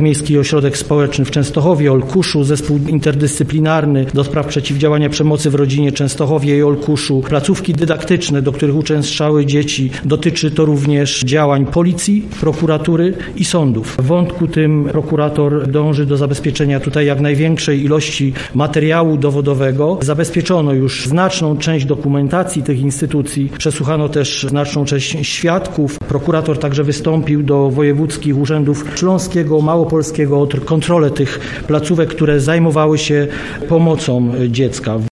Miejski Ośrodek Społeczny w Częstochowie, Olkuszu, Zespół Interdyscyplinarny do spraw przeciwdziałania przemocy w rodzinie Częstochowie i Olkuszu, placówki dydaktyczne, do których uczęszczały dzieci. Dotyczy to również działań policji, prokuratury i sądów. W wątku tym prokurator dąży do zabezpieczenia tutaj jak największej ilości materiału dowodowego. Zabezpieczono już znaczną część dokumentacji tych instytucji, przesłuchano też znaczną część świadków. Prokurator także wystąpił do wojewódzkich urzędów śląskiego, małopolskiego o kontrolę tych placówek, które zajmowały się pomocą dziecka.